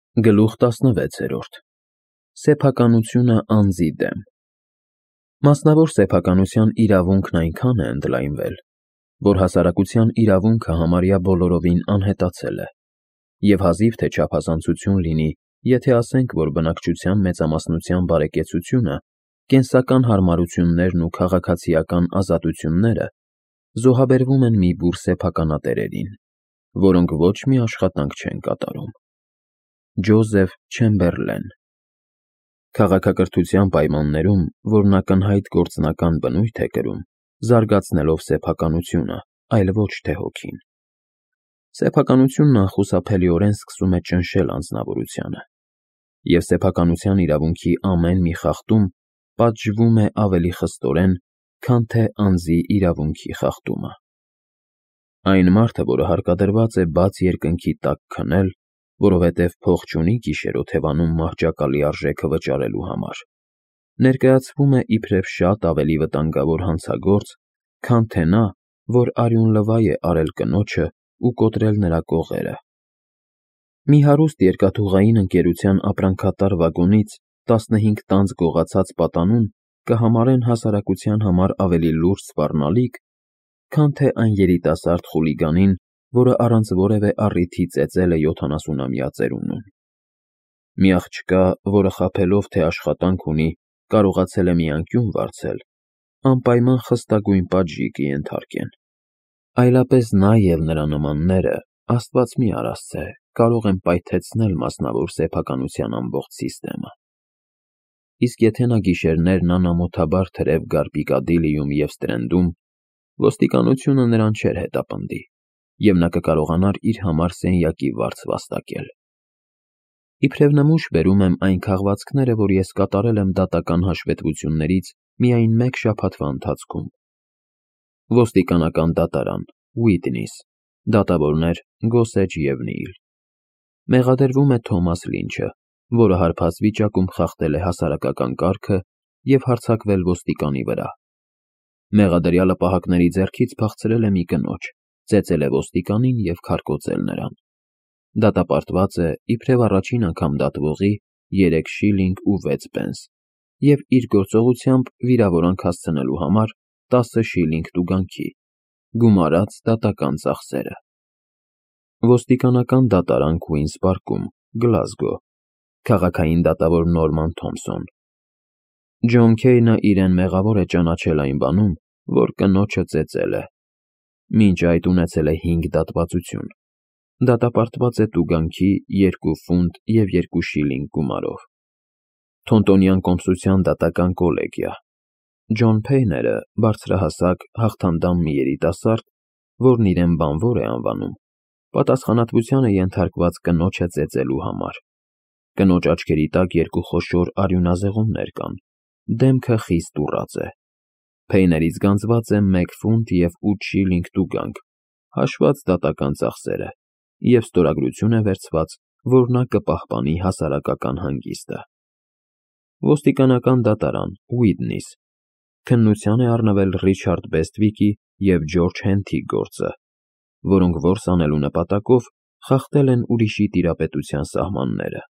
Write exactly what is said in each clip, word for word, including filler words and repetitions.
Գլուխ տասնվեցերորդ Սեփականությունը անձի դեմ Մասնավոր սեփականության իրավունքն այնքան է ընդլայնվել, որ հասարակության իրավունքը համարյա բոլորովին անհետացել է, և հազիվ թե չափազանցություն լինի, եթե ասենք, որ բնակչության մեծամասնության բարեկեցությունը, կենսական հարմարություններն ու քաղաքացիական ազատությունները զոհաբերվում են մի բուռ սեփականատերերին, որոնք ոչ մի աշխատանք չեն կատարում։ Ջոզեֆ Չեմբերլեն Քաղաքակրթության պայմաններում, որն ակնհայտ գործնական բնույթ է կրում, զարգացնելով սեփականությունը, այլ ոչ թե հոգին։ Սեփականությունն անխուսափելիորեն սկսում է ճնշել անձնավորությանը, և սեփականության իրավունքի ամեն մի խախտում պատժվում է ավելի խստորեն, քան թե անձի իրավունքի խախտումը։ Այն մարդը, որը հարկադրված է բաց երկնքի տակ քնել, որովհետև փող չունի գիշեր-օթևանում մահճակալի արժեքը վճարելու համար, ներկայացվում է իբրև շատ ավելի վտանգավոր հանցագործ, քան թե նա, որ արյունլվա է արել կնոջը ու կոտրել նրա կողերը։ Մի հարուստ երկաթուղային ընկերության ապրանքատար վագոնից տասնհինգ տանձ գողացած պատանուն կհամարեն հասարակության համար ավելի լուրջ սպառնալիք, քան թե այն երիտասարդ խուլիգանին, որը առանց որևէ առիթի ծեծել է յոթանասունամյա ծերունուն։ Մի աղջկա, որը խաբելով, թե աշխատանք ունի, կարողացել է մի անկյուն վարձել, անպայման խստագույն պատժի կենթարկեն։ Այլապես նա և նրա նմանները, Աստված մի արասցե, կարող են պայթեցնել մասնավոր սեփականության ամբողջ սիստեմը։ Իսկ եթե նա գիշերներն անամոթաբար թրև գար Պիկադիլիում և Սթրենդում, ոստիկանությունը նրան չէր հետապնդի, և նա կկարողանար իր համար սենյակի վարձ վաստակել։ Իբրև նմուշ բերում եմ այն քաղվածքները, որ ես կատարել եմ դատական հաշվետվություններից միայն մեկ շաբաթվա ընթացքում։ Ոստիկանական դատարան, Ուիթնիս, դատավորներ՝ Գոսեջ և Նիլ։ Մեղադրվում է Թոմաս Լինչը, որը հարբած վիճակում խախտել է հասարակական կարգը և հարձակվել ոստիկանի վրա։ Մեղադրյալը պահակների ձեռքից փախցրել է մի կնոջ, ծեծել է ոստիկանին և քարկոծել նրան։ Դատապարտված է իբրև առաջին անգամ դատվողի երեք շիլինգ ու վեց պենս և իր գործողությամբ վիրավորանք հասցնելու համար տասը շիլինգ տուգանքի, գումարած դատական ծախսերը։ Ոստիկանական դատարան Քուինս Պարկում, Գլազգո, քաղաքային դատավոր Նորման Թոմսոն Ջոն Քեյնը իրեն մեղավոր է ճանաչել այն բանում, որ կնոջը ծեծել է։ Մինչ այդ ունեցել է հինգ դատվածություն։ Դատապարտված է տուգանքի երկու ֆունտ և երկու շիլինգ գումարով։ Թոնտոնյան կոմսության դատական կոլեգիա Ջոն Փեյները բարձրահասակ, հաղթանդամ մի երիտասարդ, որն իրեն բանվոր է անվանում, պատասխանատվության է ենթարկված կնոջը ծեծելու համար։ Կնոջ աչքերի տակ երկու խոշոր արյունազեղումներ կան, դեմքը խիստ ուռած է։ Փեյներից գանձված է մեկ ֆունտ և ութ շիլինգ տուգանք, հաշված դատական ծախսերը, և ստորագրություն է վերցված, որ նա կպահպանի հասարակական հանգիստը։ Ոստիկանական դատարան, Ուիթնիս, քննության է առնվել Ռիչարդ Բեսթվիկի և Ջորջ Հենթի գործը, որոնք որս անելու նպատակով խախտել են ուրիշի տիրապետության սահմանները։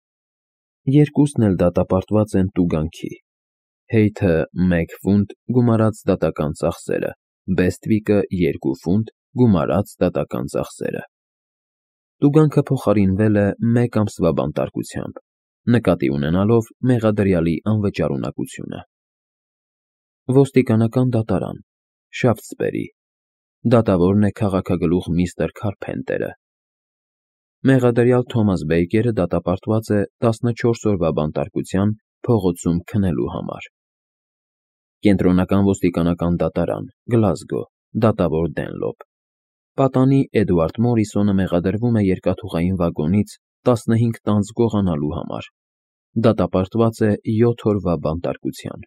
Երկուսն էլ դատապարտված են տուգանքի։ Հեյթը մեկ ֆունտ, գումարած դատական ծախսերը, Բեսթվիկը երկու ֆունտ, գումարած դատական ծախսերը։ Տուգանքը փոխարինվել է մեկ ամսվա բանտարկությամբ, նկատի ունենալով մեղադրյալի անվճարունակությունը։ Ոստիկանական դատարան, Շաֆթսբերի, դատավորն է քաղաքագլուխ միստր Քարփենտերը։ Մեղադրյալ Թոմաս Բեյքերը դատապարտված է տասնչորս օրվա բանտարկության փողոցում քնելու համար։ Կենտրոնական ոստիկանական դատարան, Գլազգո, դատավոր Դենլոպ։ Պատանի Էդվարդ Մորիսոնը մեղադրվում է երկաթուղային վագոնից տասնհինգ տանձ գողանալու համար։ Դատապարտված է յոթ օրվա բանտարկության։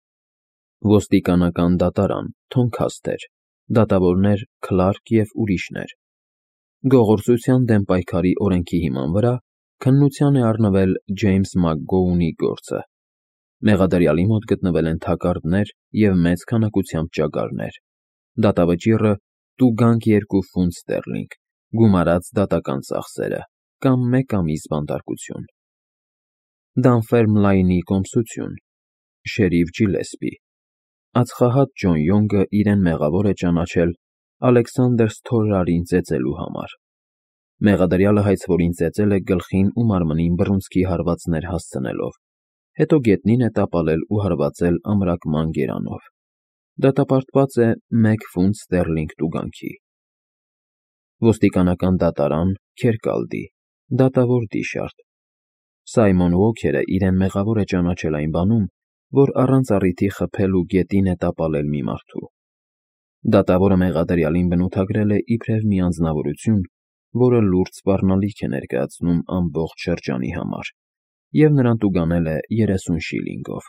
Ոստիկանական դատարան, Թոնքասթեր, դատավորներ Քլարք և ուրիշներ։ Գողործության դեմ պայքարի օրենքի հիման վրա քննության է առնվել Ջեյմս Մակգոունի գործը։ Մեղադրյալի մոտ գտնվել են թակարդներ և մեծ քանակությամբ ճագարներ։ Դատավճիռը՝ տուգանք երկու ֆունտ ստերլինգ, գումարած դատական ծախսերը։ կամ մեկ ամիս բանտարկություն։ Դանֆերմլայնի կոմսություն, շերիֆ Ջիլեսպի։ Ածխահատ Ջոն Յոնգը իրեն մեղավոր է ճանաչել Ալեքսանդր Սթորարին ծեծելու համար։ Մեղադրյալը հայցվորին ծեծել է գլխին ու մարմնին բռունցքի հարվածներ հասցնելով, հետո գետնին է տապալել ու հարվածել ամրակման գերանով։ Դատապարտված է մեկ ֆունտ ստերլինգ տուգանքի։ Ոստիկանական դատարան, Քերկալդի, դատավոր Դիշարդ։ Սայմոն Ուոքերը իրեն մեղավոր է ճանաչել այն բանում, որ առանց առիթի խփել ու գետին է տապալել մի մարդու։ Դատավորը մեղադրյալին բնութագրել է իբրև մի անձնավորություն, որը լուրջ սպառնալիք է ներկայացնում ամբողջ շրջանի համար, և նրան տուգանել է երեսուն շիլինգով։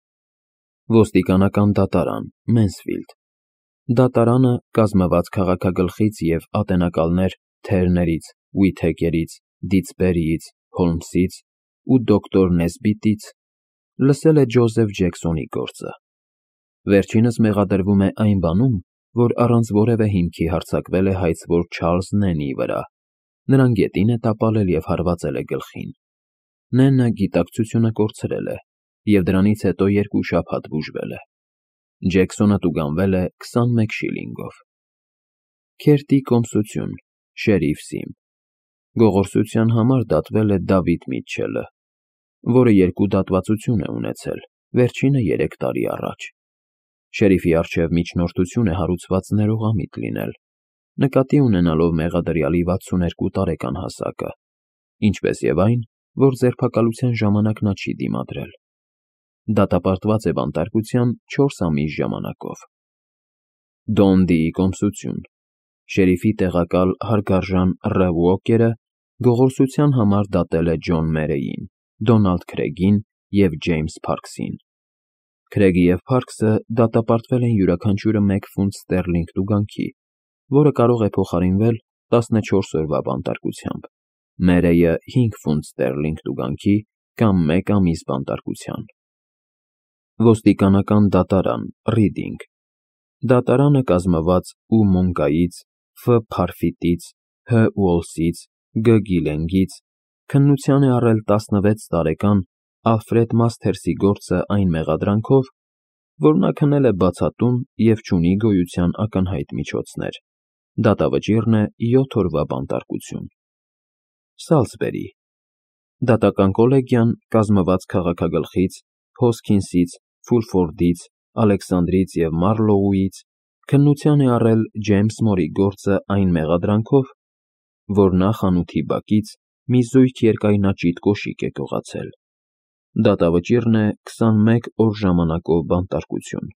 Ոստիկանական դատարան, Մենսֆիլդ։ Դատարանը կազմված քաղաքագլխից և ատենակալներ Թերներից, Ուիթհեքերից, Դիցբերիից, Հոլմսից ու դոկտոր Նեսբիտից լսել է Ջոզեֆ Ջեքսոնի գործը։ Վերջինս մեղադրվում է այն բանում, որ առանց որևէ հիմքի հարձակվել է հայցվոր Չարլզ Նենի վրա, նրան գետին է տապալել և հարվածել է գլխին։ Նենը գիտակցությունը կորցրել է և դրանից հետո երկու շաբաթ բուժվել է։ Ջեքսոնը տուգանվել է քսանմեկ շիլինգով։ Քերտի կոմսություն, շերիֆ Սիմ։ Գողորսության համար դատվել է Դավիթ Միթչելը, որը երկու դատվածություն է ունեցել, վերջինը երեք տարի առաջ։ Շերիֆի առջև միջնորդություն է հարուցված ներողամիտ լինել, նկատի ունենալով մեղադրյալի վաթսուներկու տարեկան հասակը, ինչպես և այն, որ ձերբակալության ժամանակ նա չի դիմադրել։ Դատապարտված է բանտարկության չորս ամիս ժամանակով։ Դոնդիի կոմսություն, շերիֆի տեղակալ հարգարժան Ռ. Ուոքերը գողորսության համար դատել է Ջոն Մերեյին, Դոնալդ Քրեգին և Ջեյմս Փարքսին։ Քրեգը և Փարքսը դատապարտվել են յուրաքանչյուրը մեկ ֆունտ ստերլինգ տուգանքի, որը կարող է փոխարինվել տասնչորս օրվա բանտարկությամբ, Մերեյը հինգ ֆունտ ստերլինգ տուգանքի կամ մեկ ամիս բանտարկության։ Ոստիկանական դատարան, Ռիդինգ։ Դատարանը կազմված Ու Մոնկայից, Ֆ. Փարֆիտից, Հ. Ուոլսից, Գ. Գիլենգից քննության է առել տասնվեց տարեկան Ալֆրեդ Մասթերսի գործը այն մեղադրանքով, որ նա քնել է բացատում և չունի գոյության ակնհայտ միջոցներ։ Դատավճիռն է յոթ օրվա բանտարկություն։ Սալսբերի։ Դատական կոլեգիան կազմված քաղաքագլխից, Հոսքինսից, Ֆուլֆորդից, Ալեքսանդրից և Մարլոուից քննության է առել Ջեյմս Մորի գործը այն մեղադրանքով, որ նա խանութի բակից մի զույգ երկայնաճիտ կոշիկ է գողացել։ Դատավճիռն է քսանմեկ օր ժամանակով բանտարկություն։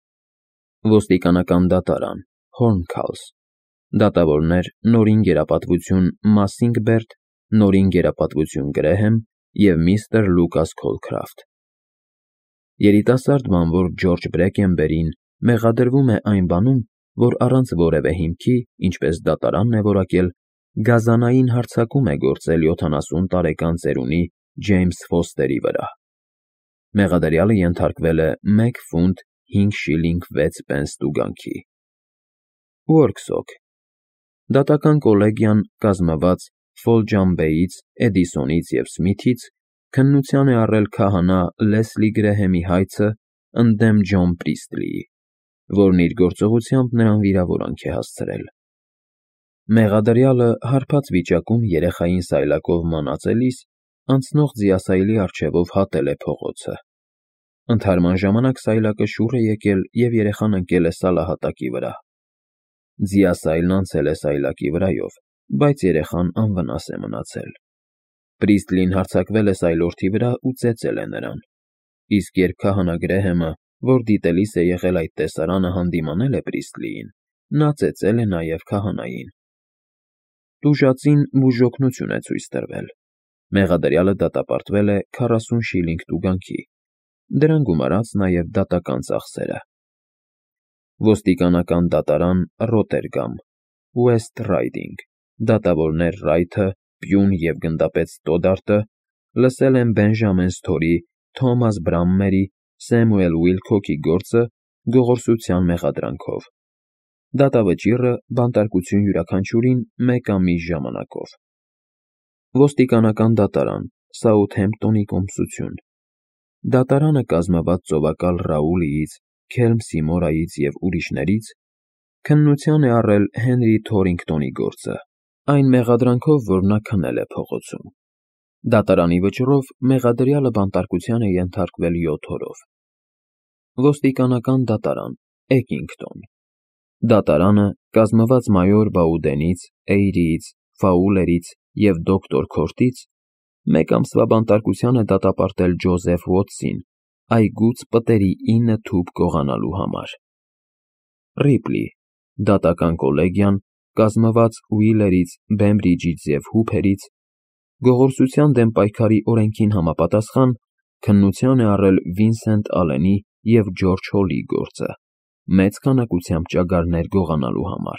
Ոստիկանական դատարան, Հորնքալս։ Դատավորներ Նորին գերապատվություն Մասինգբերտ, Նորին գերապատվություն Գրեհեմ և միստր Լուկաս Քոլքրաֆտ։ Երիտասարդ բանվոր Ջորջ Բրեքենբերին մեղադրվում է այն բանում, որ առանց որևէ հիմքի, ինչպես դատարանն է որակել, գազանային հարձակում է գործել յոթանասուն տարեկան ծերունի Ջեյմս Ֆոստերի վրա։ Մեղադրյալը ենթարկվել է մեկ ֆունտ հինգ շիլինգ վեց պենս տուգանքի։ Ուորքսոք։ Դատական կոլեգիան կազմված Ֆոլջամբեից, Էդիսոնից և Սմիթից քննության է առել քահանա Լեսլի Գրեհեմի հայցը ընդդեմ Ջոն Պրիսթլիի, որն իր գործողությամբ նրան վիրավորանք է հասցրել։ Մեղադրյալը հարբած վիճակում երեխային սայլակով մանածելիս անցնող ձիասայլի առջևով հատել է փողոցը։ Ընդհարման ժամանակ սայլակը շուռ է եկել և երեխան ընկել է սալահատակի վրա։ Ձիասայլն անցել է սայլակի վրայով, բայց երեխան անվնաս է մնացել։ Պրիսթլին հարձակվել է սայլորդի վրա ու ծեծել է նրան, իսկ երբ քահանա Գրեհեմը, որ դիտելիս է եղել այդ տեսարանը, հանդիմանել է Պրիսթլիին, նա ծեծել է նաև քահանային։ Տուժածին բուժօգնություն է ցույց տրվել։ Մեղադրյալը դատապարտվել է քառասուն շիլինգ տուգանքի, դրան գումարած նաև դատական ծախսերը։ Ոստիկանական դատարան, Ռոտերգամ, Ուեսթ Ռայդինգ։ Դատավորներ Ռայթը, Պյուն և գնդապետ Ստոդարտը լսել են Բենժամեն Սթորի, Թոմաս Բրամմերի, Սեմուել Ուիլքոքի գործը գողորսության մեղադրանքով։ Դատավճիռը բանտարկություն յուրաքանչյուրին մեկ ամիս ժամանակով։ Ոստիկանական դատարան, Սաութհեմպտոնի կոմսություն։ Դատարանը կազմված ծովակալ Ռաուլիից, Քելմսի Մորայից և ուրիշներից քննության է առել Հենրի Թորինգտոնի գործը, այն մեղադրանքով, որ նա քնել է փողոցում։ Դատարանի վճռով մեղադրյալը բանտարկության է ենթարկվել յոթ օրով։ Ոստիկանական դատարան, Էկինգտոն։ Դատարանը, կազմված մայոր Բաուդենից, Էյրիից, Ֆաուլերից և դոկտոր Քորտից, մեկ ամսվա բանտարկության է դատապարտել Ջոզեֆ Ուոթսին այգուց պտերի ինը թուփ գողանալու համար։ Ռիպլի, դատական կոլեգիան, կազմված Ուիլերից, Բեմբրիջից և Հուփերից, գողորսության դեմ պայքարի օրենքին համապատասխան, քննության է առել Վինսենտ Ալենի և Ջորջ Հոլի գործը, մեծ քանակությամբ ճագարներ գողանալու համար,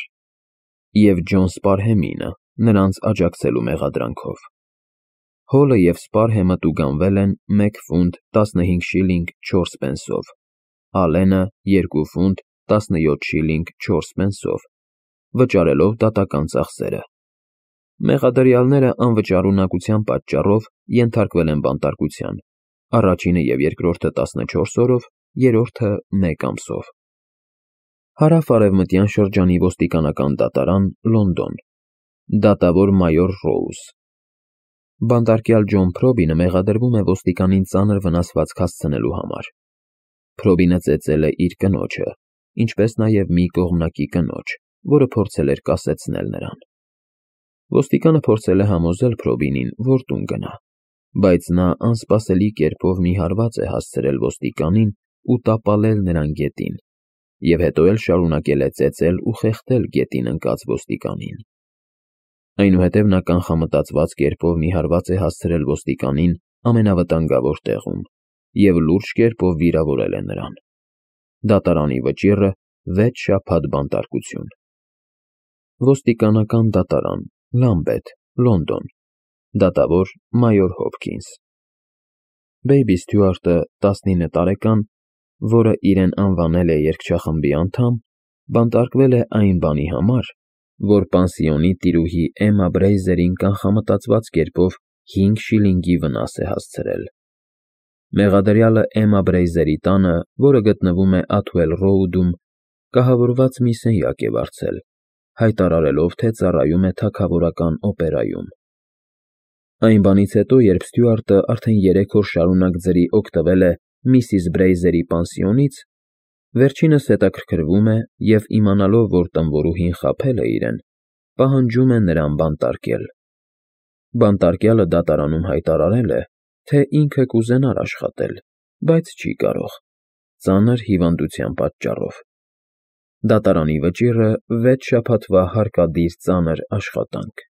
և Ջոն Սպարհեմինը, նրանց աջակցելու մեղադրանքով։ Հոլը և Սպարհեմը տուգանվել են մեկ ֆունտ տասնհինգ շիլինգ չորս պենսով, Ալենը՝ երկու ֆունտ տասնյոթ շիլինգ չորս պենսով, վճարելով դատական ծախսերը։ Մեղադրյալները անվճար ունակության պատճառով ենթարկվել են բանտարկության, առաջինը և երկրորդը տասնչորս օրով, երրորդը մեկ ամսով։ Հարավ-արևմտյան շրջանի ոստիկանական դատարան, Լոնդոն։ Դատավոր մայոր Ռոուզ։ Բանտարկյալ Ջոն Փրոբինը մեղադրվում է ոստիկանին ծանր վնասվածք հասցնելու համար։ Փրոբինը ծեծել է իր կնոջը, ինչպես նաև մի կողմնակի կնոջ, որը փորձել էր կասեցնել նրան։ Ոստիկանը փորձել է համոզել Փրոբինին, որ տուն գնա, բայց նա անսպասելի կերպով մի հարված է հասցրել ոստիկանին ու տապալել նրան գետին, և հետո էլ շարունակել է ծեծել ու խեղդել գետին ընկած ոստիկանին։ Այնուհետև նա կանխամտածված կերպով մի հարված է հասցրել ոստիկանին ամենավտանգավոր տեղում և լուրջ կերպով վիրավորել է նրան։ Դատարանի վճիռը՝ վեց շաբաթ բանտարկություն։ Ոստիկանական դատարան, Լամբեթ, Լոնդոն։ Դատավոր մայոր Հոփքինս։ Բեյբի Սթյուարտը, տասնինը տարեկան, որը իրեն անվանել է երգչախմբի անդամ, բանտարկվել է այն բանի համար, որ պանսիոնի տիրուհի Էմմա Բրեյզերին կանխամտածված կերպով հինգ շիլինգի վնաս է հասցրել։ Մեղադրյալը Էմմա Բրեյզերի տանը, որը գտնվում է Աթուել Ռոուդում, կահավորված մի սենյակ է վարձել, հայտարարելով, թե ծառայում է թագավորական օպերայում։ Այն բանից հետո, երբ Սթյուարտը արդեն երեք օր շարունակ ձրի օգտվել է միսիս Բրեյզերի պանսիոնից, վերջինս հետաքրքրվում է և, իմանալով, որ տնօրուհին խաբել է իրեն, պահանջում է նրան բանտարկել։ Բանտարկյալը դատարանում հայտարարել է, թե ինքը կուզենար աշխատել, բայց չի կարող՝ ծանր հիվանդության պատճառով։ Դատարանի վճիռը՝ վեց շաբաթվա հարկադիր ծանր աշխատանք։